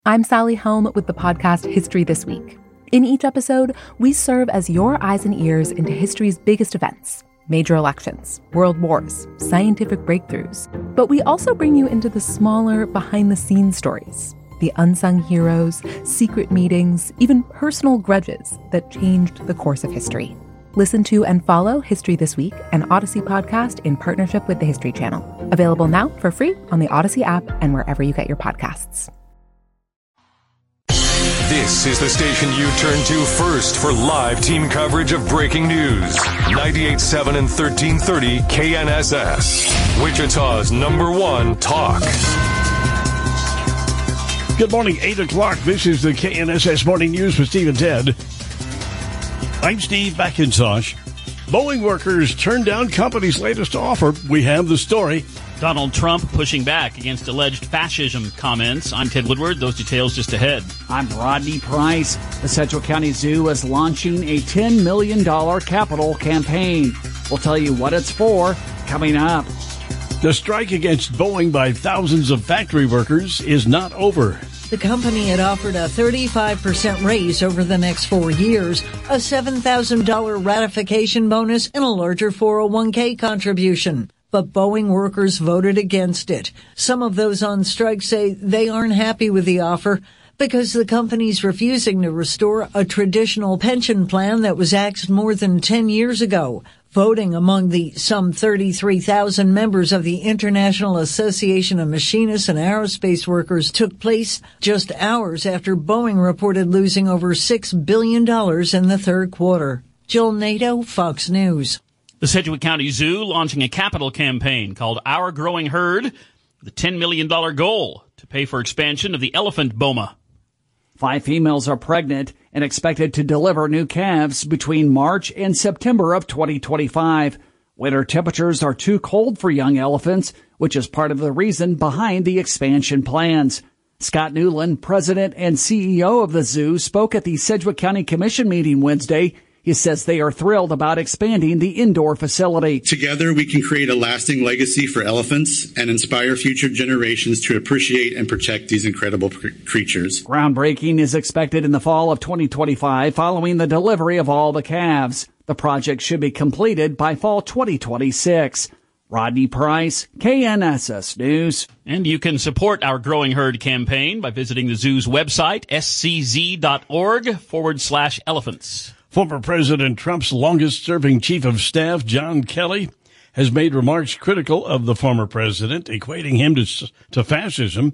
I'm Sally Helm with the podcast History This Week. In each episode, we serve as your eyes and ears into history's biggest events, major elections, world wars, scientific breakthroughs. But we also bring you into the smaller, behind-the-scenes stories, the unsung heroes, secret meetings, even personal grudges that changed the course of history. Listen to and follow History This Week, an Odyssey podcast in partnership with the History Channel. Available now for free on the Odyssey app and wherever you get your podcasts. This is the station you turn to first for live team coverage of breaking news. 98.7 and 1330 KNSS. Wichita's #1 talk. Good morning, 8 o'clock. This is the KNSS Morning News with Steve and Ted. I'm Steve McIntosh. Boeing workers turned down company's latest offer. We have the story. Donald Trump pushing back against alleged fascism comments. I'm Ted Woodward. Those details just ahead. I'm Rodney Price. The Sedgwick County Zoo is launching a $10 million capital campaign. We'll tell you what it's for coming up. The strike against Boeing by thousands of factory workers is not over. The company had offered a 35% raise over the next 4 years, a $7,000 ratification bonus, and a larger 401k contribution. But Boeing workers voted against it. Some of those on strike say they aren't happy with the offer because the company's refusing to restore a traditional pension plan that was axed more than 10 years ago. Voting among the some 33,000 members of the International Association of Machinists and Aerospace Workers took place just hours after Boeing reported losing over $6 billion in the third quarter. Jill Nato, Fox News. The Sedgwick County Zoo launching a capital campaign called Our Growing Herd with a $10 million goal to pay for expansion of the elephant boma. 5 females are pregnant and expected to deliver new calves between March and September of 2025. Winter temperatures are too cold for young elephants, which is part of the reason behind the expansion plans. Scott Newland, president and CEO of the zoo, spoke at the Sedgwick County Commission meeting Wednesday. He says they are thrilled about expanding the indoor facility. Together, we can create a lasting legacy for elephants and inspire future generations to appreciate and protect these incredible creatures. Groundbreaking is expected in the fall of 2025 following the delivery of all the calves. The project should be completed by fall 2026. Rodney Price, KNSS News. And you can support Our Growing Herd campaign by visiting the zoo's website, scz.org/elephants. Former President Trump's longest-serving chief of staff, John Kelly, has made remarks critical of the former president, equating him to fascism.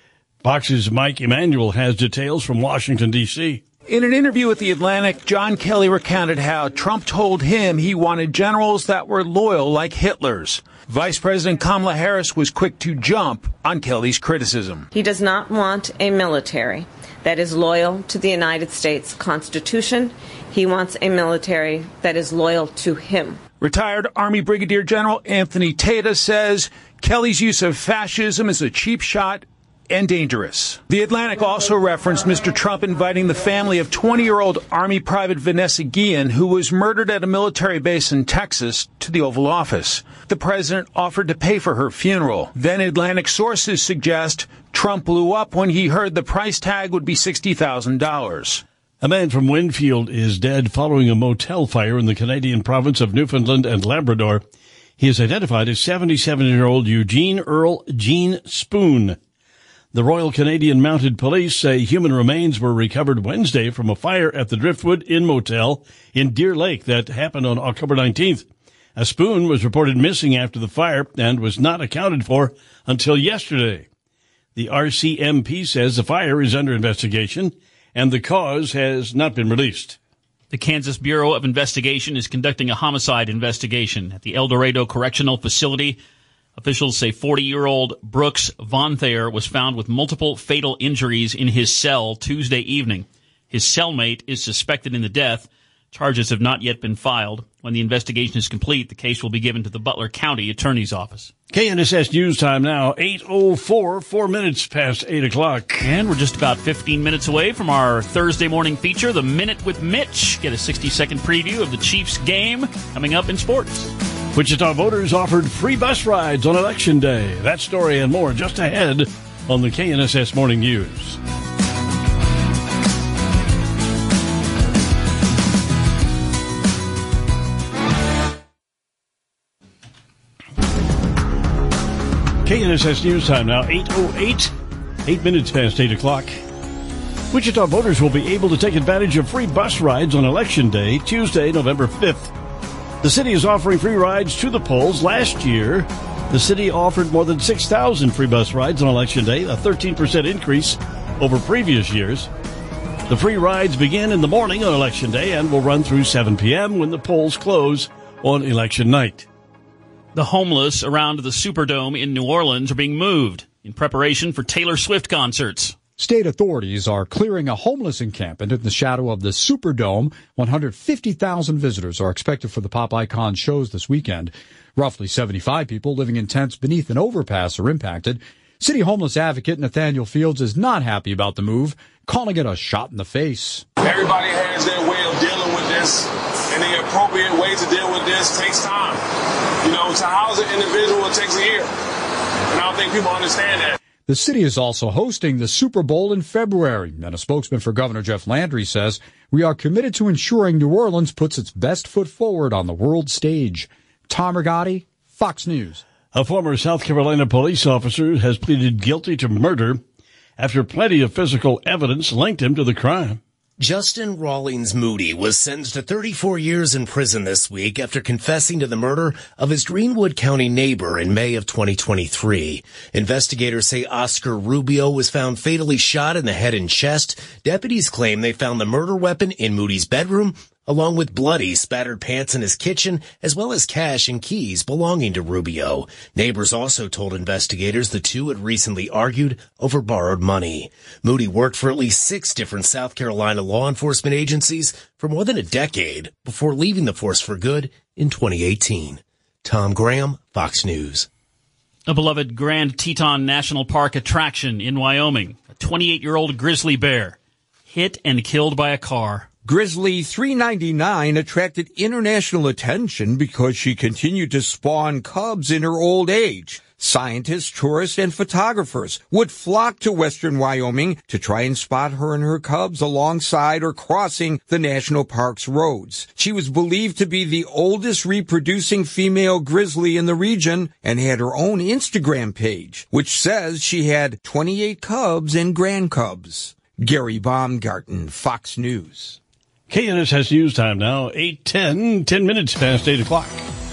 Fox's Mike Emanuel has details from Washington, D.C. In an interview with The Atlantic, John Kelly recounted how Trump told him he wanted generals that were loyal like Hitler's. Vice President Kamala Harris was quick to jump on Kelly's criticism. He does not want a military that is loyal to the United States Constitution. He wants a military that is loyal to him. Retired Army Brigadier General Anthony Tata says Kelly's use of fascism is a cheap shot and dangerous. The Atlantic also referenced Mr. Trump inviting the family of 20-year-old Army Private Vanessa Guillen, who was murdered at a military base in Texas, to the Oval Office. The president offered to pay for her funeral. Then Atlantic sources suggest Trump blew up when he heard the price tag would be $60,000. A man from Winfield is dead following a motel fire in the Canadian province of Newfoundland and Labrador. He is identified as 77-year-old Eugene Earl Gene Spoon. The Royal Canadian Mounted Police say human remains were recovered Wednesday from a fire at the Driftwood Inn Motel in Deer Lake that happened on October 19th. A Spoon was reported missing after the fire and was not accounted for until yesterday. The RCMP says the fire is under investigation and the cause has not been released. The Kansas Bureau of Investigation is conducting a homicide investigation at the El Dorado Correctional Facility. Officials say 40-year-old Brooks Von Thayer was found with multiple fatal injuries in his cell Tuesday evening. His cellmate is suspected in the death. Charges have not yet been filed. When the investigation is complete, the case will be given to the Butler County Attorney's Office. KNSS News Time now, 8:04, 4 minutes past 8 o'clock. And we're just about 15 minutes away from our Thursday morning feature, The Minute with Mitch. Get a 60-second preview of the Chiefs game coming up in sports. Wichita voters offered free bus rides on Election Day. That story and more just ahead on the KNSS Morning News. KNSS News Time now, 8:08, 8 minutes past 8 o'clock. Wichita voters will be able to take advantage of free bus rides on Election Day, Tuesday, November 5th. The city is offering free rides to the polls. Last year, the city offered more than 6,000 free bus rides on Election Day, a 13% increase over previous years. The free rides begin in the morning on Election Day and will run through 7 p.m. when the polls close on Election Night. The homeless around the Superdome in New Orleans are being moved in preparation for Taylor Swift concerts. State authorities are clearing a homeless encampment in the shadow of the Superdome. 150,000 visitors are expected for the pop icon shows this weekend. Roughly 75 people living in tents beneath an overpass are impacted. City homeless advocate Nathaniel Fields is not happy about the move, calling it a shot in the face. Everybody has their way of dealing with this, and the appropriate way to deal with this takes time. You know, to house an individual, it takes a year. And I don't think people understand that. The city is also hosting the Super Bowl in February, and a spokesman for Governor Jeff Landry says, "We are committed to ensuring New Orleans puts its best foot forward on the world stage." Tom Rigotti, Fox News. A former South Carolina police officer has pleaded guilty to murder after plenty of physical evidence linked him to the crime. Justin Rawlings Moody was sentenced to 34 years in prison this week after confessing to the murder of his Greenwood County neighbor in May of 2023. Investigators say Oscar Rubio was found fatally shot in the head and chest. Deputies claim they found the murder weapon in Moody's bedroom, along with bloody, spattered pants in his kitchen, as well as cash and keys belonging to Rubio. Neighbors also told investigators the two had recently argued over borrowed money. Moody worked for at least 6 different South Carolina law enforcement agencies for more than a decade before leaving the force for good in 2018. Tom Graham, Fox News. A beloved Grand Teton National Park attraction in Wyoming. A 28-year-old grizzly bear hit and killed by a car. Grizzly 399 attracted international attention because she continued to spawn cubs in her old age. Scientists, tourists, and photographers would flock to western Wyoming to try and spot her and her cubs alongside or crossing the national park's roads. She was believed to be the oldest reproducing female grizzly in the region and had her own Instagram page, which says she had 28 cubs and grandcubs. Gary Baumgarten, Fox News. KNSS News Time now, 8:10, 10 minutes past 8 o'clock.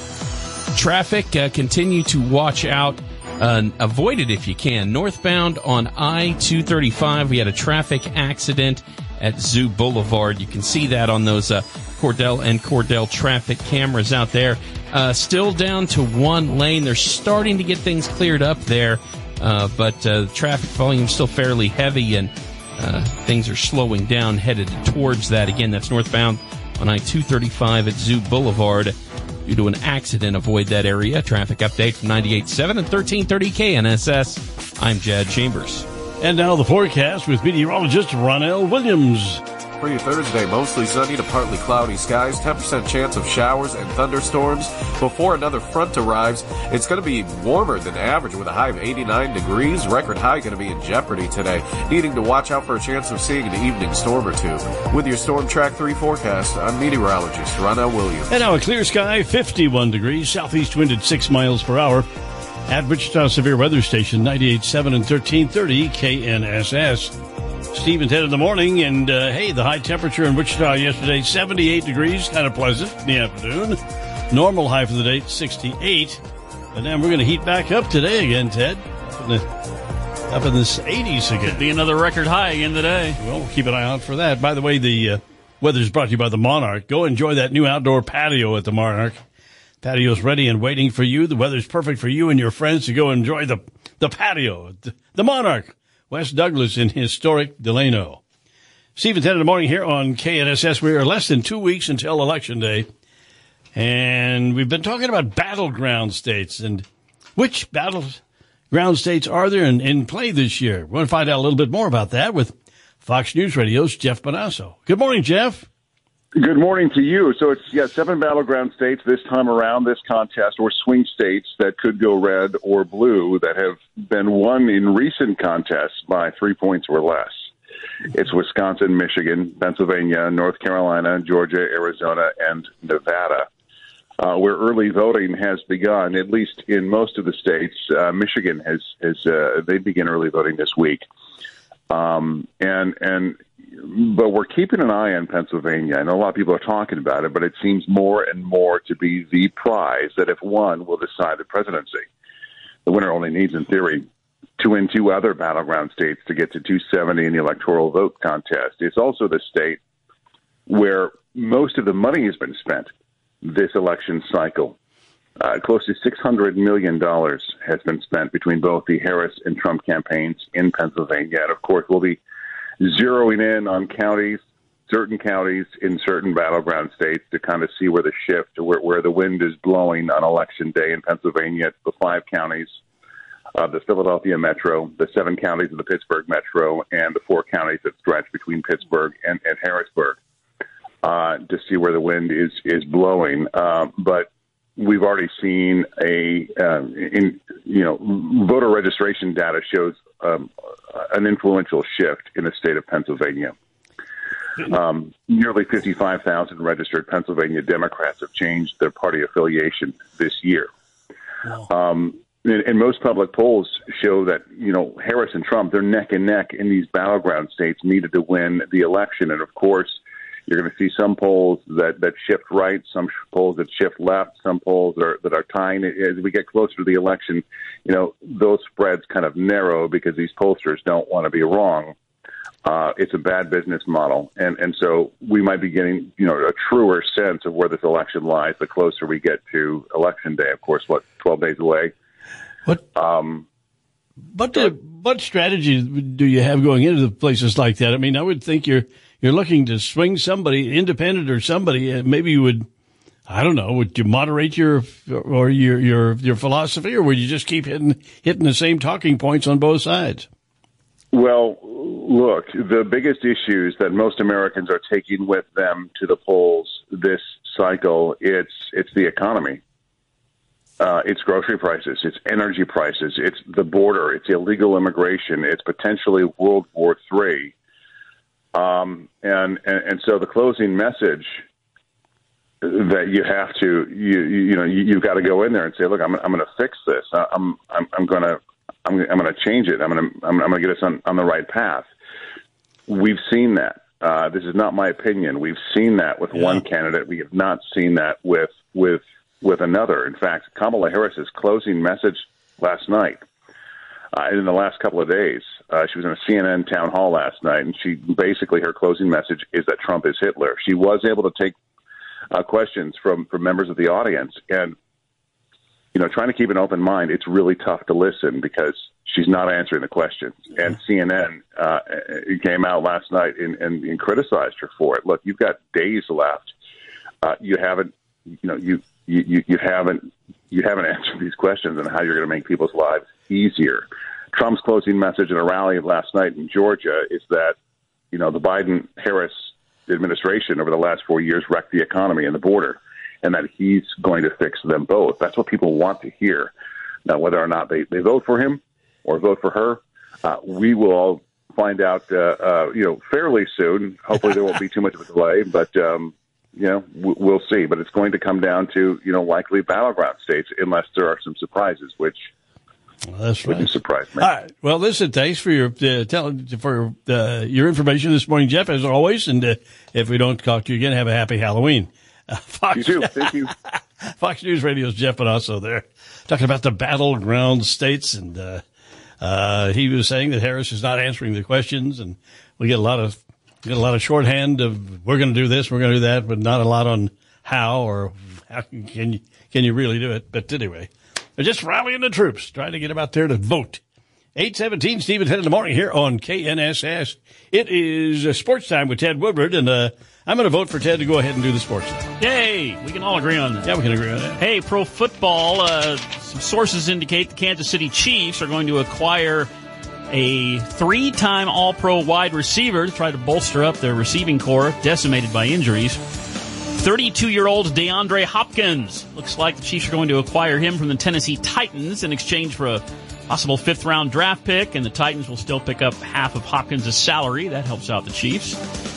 Traffic, continue to watch out. Avoid it if you can. Northbound on I-235, we had a traffic accident at Zoo Boulevard. You can see that on those Cordell and Cordell traffic cameras out there. Still down to 1 lane. They're starting to get things cleared up there, but the traffic volume is still fairly heavy, and things are slowing down, headed towards that. Again, that's northbound on I-235 at Zoo Boulevard. Due to an accident, avoid that area. Traffic update from 98.7 and 1330 KNSS. I'm Jad Chambers. And now the forecast with meteorologist Ronell Williams. For your Thursday, mostly sunny to partly cloudy skies, 10% chance of showers and thunderstorms. Before another front arrives, it's going to be warmer than average with a high of 89 degrees. Record high going to be in jeopardy today, needing to watch out for a chance of seeing an evening storm or two. With your Storm Track 3 forecast, I'm meteorologist Ronell Williams. And now a clear sky, 51 degrees, southeast wind at 6 miles per hour. At Wichita Severe Weather Station, 98.7 and 1330 KNSS. Steve and Ted in the morning, and hey, the high temperature in Wichita yesterday, 78 degrees, kind of pleasant in the afternoon. Normal high for the day, 68. And then we're going to heat back up today again, Ted, up in the 80s again. Could be another record high again today. Well, we'll keep an eye out for that. By the way, the weather's brought to you by the Monarch. Go enjoy that new outdoor patio at the Monarch. Patio's ready and waiting for you. The weather's perfect for you and your friends to go enjoy the patio. The Monarch. West Douglas in historic Delano. Steve and Ted in the morning here on KNSS. We are less than 2 weeks until Election Day. And we've been talking about battleground states. And which battleground states are there in play this year? We're going to find out a little bit more about that with Fox News Radio's Jeff Bonasso. Good morning, Jeff. Good morning to you. So it's 7 battleground states this time around, this contest, or swing states that could go red or blue that have been won in recent contests by 3 points or less. It's Wisconsin, Michigan, Pennsylvania, North Carolina, Georgia, Arizona, and Nevada. where early voting has begun, at least in most of the states. Michigan they begin early voting this week. But we're keeping an eye on Pennsylvania. I know a lot of people are talking about it, but it seems more and more to be the prize that if won will decide the presidency. The winner only needs, in theory, to win 2 other battleground states to get to 270 in the electoral vote contest. It's also the state where most of the money has been spent this election cycle. Close to $600 million has been spent between both the Harris and Trump campaigns in Pennsylvania. And, of course, we'll be zeroing in on certain counties in certain battleground states to kind of see where the shift, where the wind is blowing on Election Day in Pennsylvania. It's the 5 counties of the Philadelphia metro, the 7 counties of the Pittsburgh metro, and the 4 counties that stretch between Pittsburgh and Harrisburg to see where the wind is blowing. But we've already seen voter registration data shows an influential shift in the state of Pennsylvania. Nearly 55,000 registered Pennsylvania Democrats have changed their party affiliation this year. Wow. And most public polls show that, Harris and Trump, they're neck and neck in these battleground states needed to win the election. And, of course, you're going to see some polls that shift right, some polls that shift left, some polls that are tying. As we get closer to the election, those spreads kind of narrow because these pollsters don't want to be wrong. It's a bad business model. And so we might be getting, a truer sense of where this election lies the closer we get to Election Day. Of course, 12 days away. What strategy do you have going into places like that? I mean, I would think you're looking to swing somebody, independent or somebody. Maybe you would, I don't know, would you moderate your philosophy, or would you just keep hitting the same talking points on both sides? Well, look, the biggest issues that most Americans are taking with them to the polls this cycle, it's the economy. It's grocery prices, it's energy prices, it's the border, it's illegal immigration, it's potentially World War III. And so the closing message that you have to, you've got to go in there and say, look, I'm going to fix this. I'm going to change it. I'm going to get us on the right path. We've seen that. This is not my opinion. We've seen that with one candidate. We have not seen that with another. In fact, Kamala Harris's closing message last night, in the last couple of days, she was in a CNN town hall last night, and her closing message is that Trump is Hitler. She was able to take questions from members of the audience, and trying to keep an open mind, it's really tough to listen because she's not answering the questions. And CNN came out last night and criticized her for it. Look, you've got days left. You haven't answered these questions on how you're going to make people's lives easier. Trump's closing message in a rally last night in Georgia is that, the Biden-Harris administration over the last 4 years wrecked the economy and the border, and that he's going to fix them both. That's what people want to hear. Now, whether or not they vote for him or vote for her, we will all find out, fairly soon. Hopefully there won't be too much of a delay, but, we'll see. But it's going to come down to, likely battleground states unless there are some surprises, which that's right. Wouldn't surprise me. All right. Well, listen, thanks for your your information this morning, Jeff, as always. And if we don't talk to you again, have a happy Halloween. You too. Thank you. Fox News Radio's Jeff Manasso there, talking about the battleground states. And he was saying that Harris is not answering the questions, and we get a lot of shorthand of we're going to do this, we're going to do that, but not a lot on how or how can you really do it. But anyway, they're just rallying the troops, trying to get them out there to vote. 8:17, Steve and Ted in the morning here on KNSS. It is sports time with Ted Woodward, and I'm going to vote for Ted to go ahead and do the sports time. Yay! We can all agree on that. Yeah, we can agree on that. Hey, pro football, some sources indicate the Kansas City Chiefs are going to acquire a 3-time All-Pro wide receiver to try to bolster up their receiving core, decimated by injuries. 32-year-old DeAndre Hopkins. Looks like the Chiefs are going to acquire him from the Tennessee Titans in exchange for a possible 5th-round draft pick, and the Titans will still pick up half of Hopkins' salary. That helps out the Chiefs.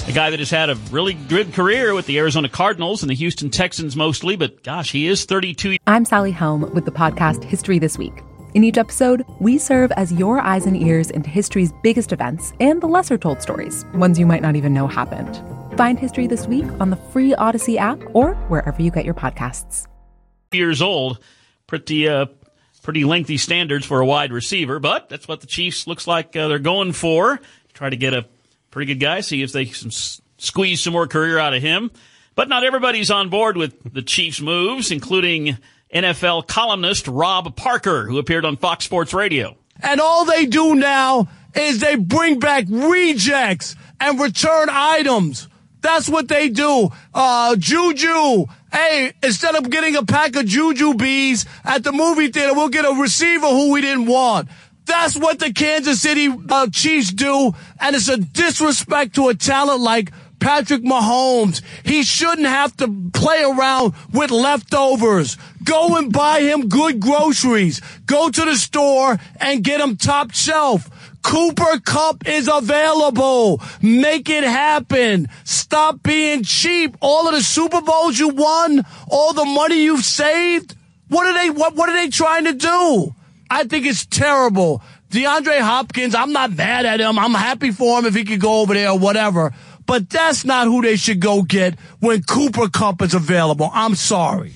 A guy that has had a really good career with the Arizona Cardinals and the Houston Texans mostly, but gosh, he is 32. I'm Sally Helm with the podcast History This Week. In each episode, we serve as your eyes and ears into history's biggest events and the lesser-told stories, ones you might not even know happened. Find History This Week on the free Odyssey app or wherever you get your podcasts. Years old, pretty lengthy standards for a wide receiver, but that's what the Chiefs looks like they're going for. Try to get a pretty good guy, see if they can squeeze some more career out of him. But not everybody's on board with the Chiefs' moves, including NFL columnist Rob Parker, who appeared on Fox Sports Radio. And all they do now is they bring back rejects and return items. That's what they do. Juju. Hey, instead of getting a pack of Juju bees at the movie theater, we'll get a receiver who we didn't want. That's what the Kansas City Chiefs do, and it's a disrespect to a talent like Patrick Mahomes. He shouldn't have to play around with leftovers. Go and buy him good groceries. Go to the store and get him top shelf. Cooper Kupp is available. Make it happen. Stop being cheap. All of the Super Bowls you won, all the money you've saved, what are they trying to do? I think it's terrible. DeAndre Hopkins, I'm not mad at him. I'm happy for him if he could go over there or whatever. But that's not who they should go get when Cooper Kupp is available. I'm sorry.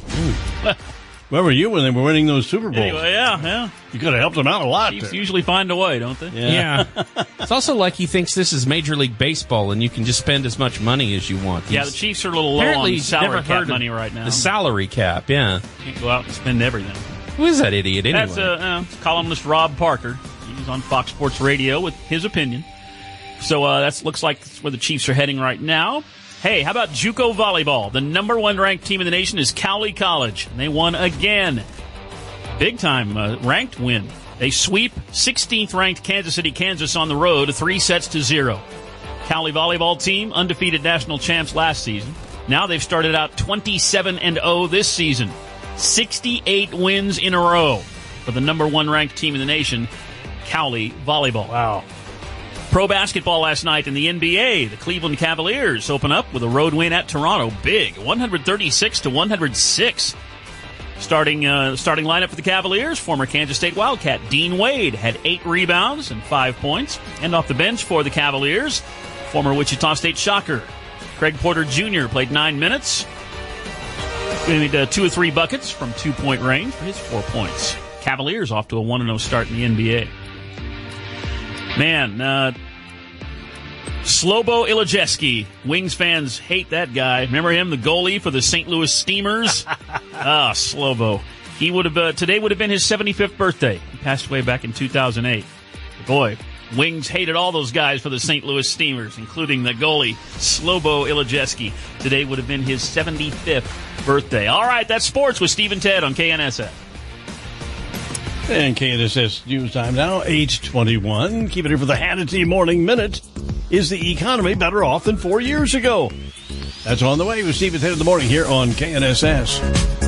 Where were you when they were winning those Super Bowls? Anyway, yeah. You could have helped them out a lot. Chiefs usually find a way, don't they? Yeah. It's also like he thinks this is Major League Baseball and you can just spend as much money as you want. Yeah, the Chiefs are a little low on salary cap money right now. The salary cap, yeah. Can't go out and spend everything. Who is that idiot anyway? That's columnist Rob Parker. He's on Fox Sports Radio with his opinion. So that looks like that's where the Chiefs are heading right now. Hey, how about JUCO volleyball? The number one ranked team in the nation is Cowley College, and they won again. Big time ranked win. They sweep 16th ranked Kansas City, Kansas on the road, 3-0. Cowley volleyball team, undefeated national champs last season. Now they've started out 27-0 this season. 68 wins in a row for the number one ranked team in the nation, Cowley volleyball. Wow. Pro basketball last night in the NBA. The Cleveland Cavaliers open up with a road win at Toronto. Big, 136-106. Starting lineup for the Cavaliers, former Kansas State Wildcat Dean Wade had 8 rebounds and 5 points. And off the bench for the Cavaliers, former Wichita State Shocker Craig Porter Jr. played 9 minutes. He made 2 or 3 buckets from 2-point range for his 4 points. Cavaliers off to a 1-0 start in the NBA. Man, Slobo Ilajewski. Wings fans hate that guy. Remember him, the goalie for the St. Louis Steamers? Slobo. He would have today would have been his 75th birthday. He passed away back in 2008. Boy, Wings hated all those guys for the St. Louis Steamers, including the goalie, Slobo Ilajewski. Today would have been his 75th birthday. All right, that's sports with Steve and Ted on KNSF. And KNSS News Time now, 8:21. Keep it here for the Hannity Morning Minute. Is the economy better off than 4 years ago? That's on the way with Steve and Ted in the morning here on KNSS.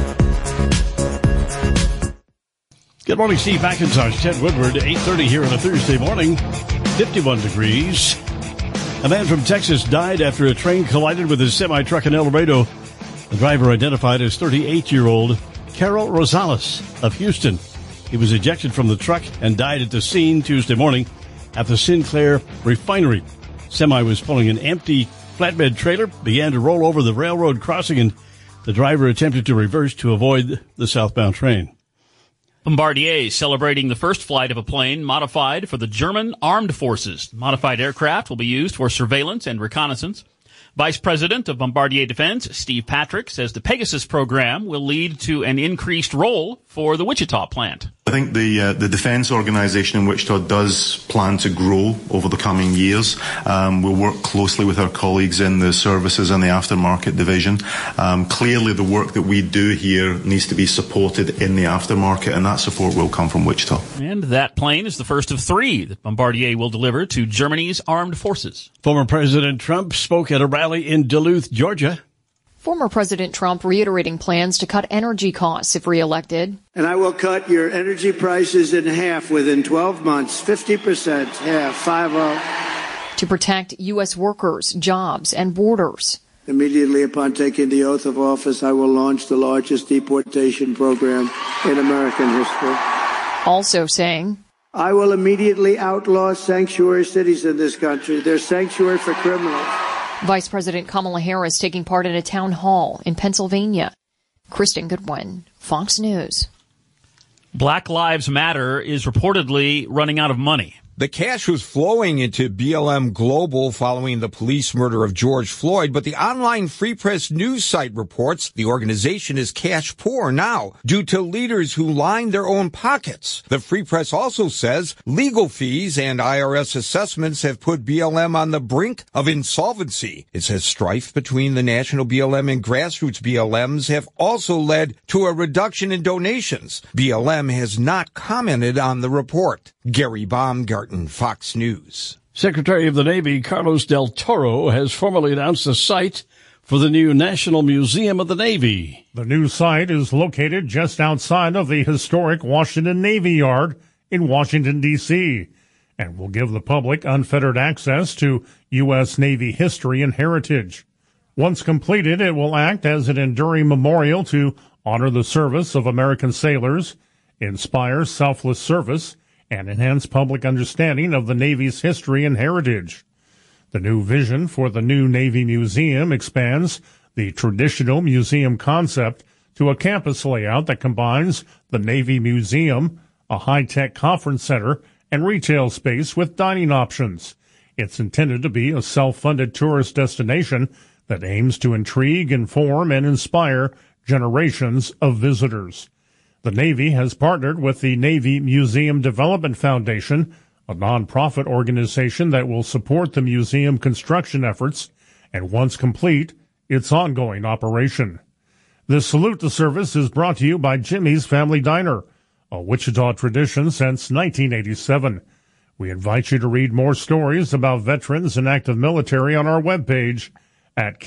Good morning, Steve McIntosh, Ted Woodward, 8:30 here on a Thursday morning, 51 degrees. A man from Texas died after a train collided with his semi-truck in El Dorado. The driver identified as 38-year-old Carol Rosales of Houston. He was ejected from the truck and died at the scene Tuesday morning at the Sinclair refinery. Semi was pulling an empty flatbed trailer, began to roll over the railroad crossing, and the driver attempted to reverse to avoid the southbound train. Bombardier celebrating the first flight of a plane modified for the German armed forces. The modified aircraft will be used for surveillance and reconnaissance. Vice President of Bombardier Defense, Steve Patrick, says the Pegasus program will lead to an increased role for the Wichita plant. I think the defence organisation in Wichita does plan to grow over the coming years. We'll work closely with our colleagues in the services and the aftermarket division. Clearly the work that we do here needs to be supported in the aftermarket, and that support will come from Wichita. And that plane is the first of 3 that Bombardier will deliver to Germany's armed forces. Former President Trump spoke at a rally in Duluth, Georgia. Former President Trump reiterating plans to cut energy costs if reelected. And I will cut your energy prices in half within 12 months, 50%, half, 50. to protect U.S. workers, jobs, and borders. Immediately upon taking the oath of office, I will launch the largest deportation program in American history. Also saying, I will immediately outlaw sanctuary cities in this country. They're sanctuary for criminals. Vice President Kamala Harris taking part in a town hall in Pennsylvania. Kristen Goodwin, Fox News. Black Lives Matter is reportedly running out of money. The cash was flowing into BLM Global following the police murder of George Floyd, but the online Free Press news site reports the organization is cash poor now due to leaders who line their own pockets. The Free Press also says legal fees and IRS assessments have put BLM on the brink of insolvency. It says strife between the national BLM and grassroots BLMs have also led to a reduction in donations. BLM has not commented on the report. Gary Baumgarten, Fox News. Secretary of the Navy Carlos Del Toro has formally announced the site for the new National Museum of the Navy. The new site is located just outside of the historic Washington Navy Yard in Washington, D.C., and will give the public unfettered access to U.S. Navy history and heritage. Once completed, it will act as an enduring memorial to honor the service of American sailors, inspire selfless service, and enhance public understanding of the Navy's history and heritage. The new vision for the new Navy Museum expands the traditional museum concept to a campus layout that combines the Navy Museum, a high-tech conference center, and retail space with dining options. It's intended to be a self-funded tourist destination that aims to intrigue, inform, and inspire generations of visitors. The Navy has partnered with the Navy Museum Development Foundation, a nonprofit organization that will support the museum construction efforts and, once complete, its ongoing operation. This Salute the Service is brought to you by Jimmy's Family Diner, a Wichita tradition since 1987. We invite you to read more stories about veterans and active military on our webpage at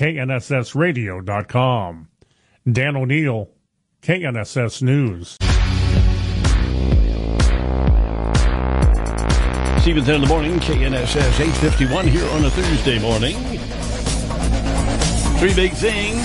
knssradio.com. Dan O'Neill, KNSS News. Stephen 10 in the morning, KNSS 851 here on a Thursday morning. Three big things.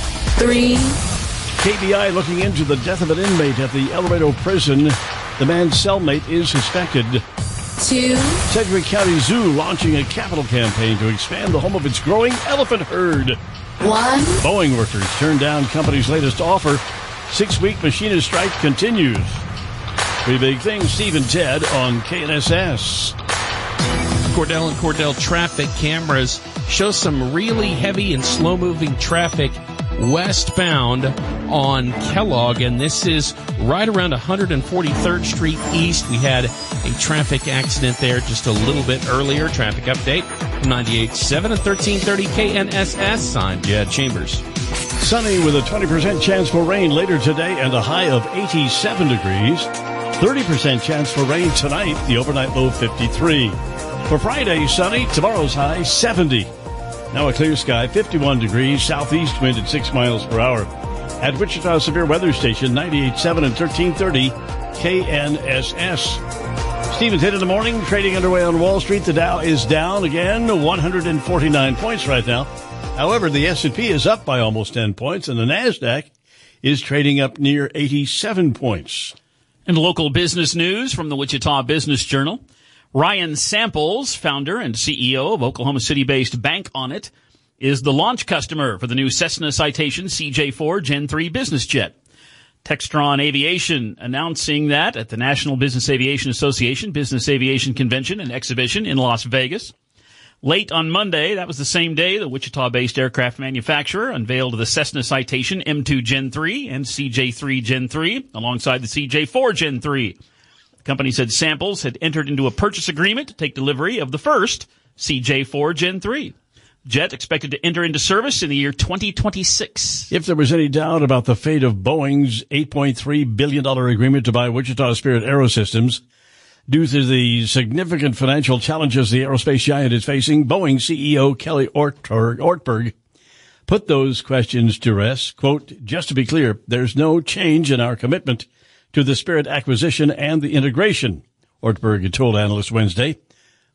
KBI looking into the death of an inmate at the El Dorado prison. The man's cellmate is suspected. 2. Sedgwick County Zoo launching a capital campaign to expand the home of its growing elephant herd. 1. Boeing workers turned down company's latest offer. 6-week machinist strike continues. Three big things, Steve and Ted on KNSS. Cordell and Cordell traffic cameras show some really heavy and slow-moving traffic westbound on Kellogg, and this is right around 143rd Street East. We had a traffic accident there just a little bit earlier. Traffic update from 98.7 and 1330 KNSS. I'm Jed Chambers. Sunny with a 20% chance for rain later today and a high of 87 degrees. 30% chance for rain tonight, the overnight low 53. For Friday, sunny, tomorrow's high 70. Now a clear sky, 51 degrees, southeast wind at 6 miles per hour. At Wichita Severe Weather Station, 98.7 and 1330 KNSS. Stephen's hit in the morning, trading underway on Wall Street. The Dow is down again, 149 points right now. However, the S&P is up by almost 10 points, and the NASDAQ is trading up near 87 points. And local business news from the Wichita Business Journal. Ryan Samples, founder and CEO of Oklahoma City-based Bank On It, is the launch customer for the new Cessna Citation CJ4 Gen 3 business jet. Textron Aviation announcing that at the National Business Aviation Association Business Aviation Convention and Exhibition in Las Vegas. Late on Monday, that was the same day, the Wichita-based aircraft manufacturer unveiled the Cessna Citation M2 Gen 3 and CJ3 Gen 3 alongside the CJ4 Gen 3. The company said Samples had entered into a purchase agreement to take delivery of the first CJ4 Gen 3. Jet expected to enter into service in the year 2026. If there was any doubt about the fate of Boeing's $8.3 billion agreement to buy Wichita Spirit Aerosystems, due to the significant financial challenges the aerospace giant is facing, Boeing CEO Kelly Ortberg put those questions to rest. Quote, just to be clear, there's no change in our commitment to the Spirit acquisition and the integration, Ortberg had told analysts Wednesday.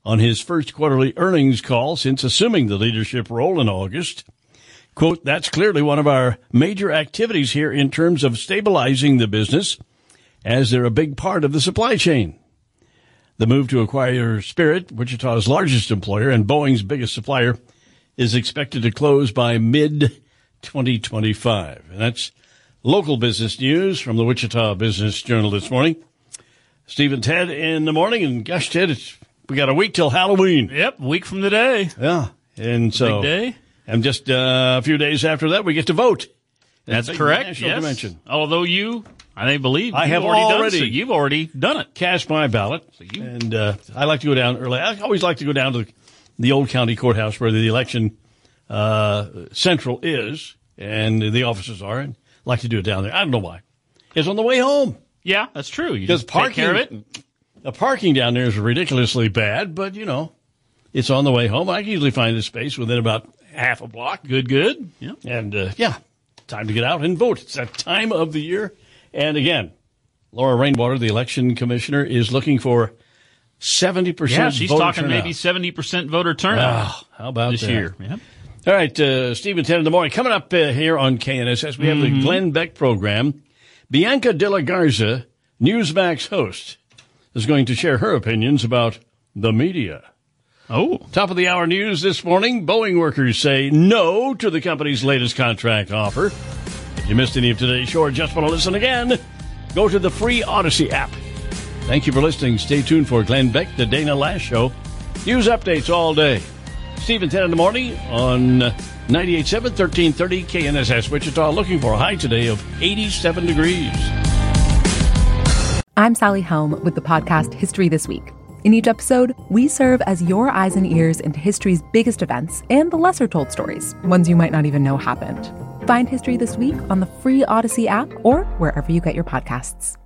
on his first quarterly earnings call since assuming the leadership role in August. Quote, "That's clearly one of our major activities here in terms of stabilizing the business, as they're a big part of the supply chain. The move to acquire Spirit, Wichita's largest employer and Boeing's biggest supplier, is expected to close by mid-2025. And that's local business news from the Wichita Business Journal this morning. Steve and Ted in the morning. And gosh, Ted, we got a week till Halloween. Yep, a week from today. Yeah. And so, big day. And just a few days after that, we get to vote. That's correct. Yes. Convention. Although I believe I have already already done, so you've already done it. Cast my ballot. And I like to go down early. I always like to go down to the old county courthouse where the election central is and the offices are, and like to do it down there. I don't know why. It's on the way home. Yeah, that's true. You just take care of it. The parking down there is ridiculously bad, but, it's on the way home. I can usually find a space within about half a block. Good. Yeah. And, time to get out and vote. It's that time of the year. And again, Laura Rainwater, the election commissioner, is looking for 70%. Yeah, she's talking turnout. maybe 70% voter turnout. Oh, how about this that? year? Yep. All right, Steve and Ted in the morning. Coming up here on KNSS, we have the Glenn Beck program. Bianca De La Garza, Newsmax host, is going to share her opinions about the media. Oh. Top of the hour news this morning. Boeing workers say no to the company's latest contract offer. If you missed any of today's show or just want to listen again, go to the free Odyssey app. Thank you for listening. Stay tuned for Glenn Beck, the Dana Lash Show. News updates all day. Steve and Ted in the morning on 98.7, 1330 KNSS Wichita, looking for a high today of 87 degrees. I'm Sally Helm with the podcast History This Week. In each episode, we serve as your eyes and ears into history's biggest events and the lesser-told stories, ones you might not even know happened. Find History This Week on the free Odyssey app or wherever you get your podcasts.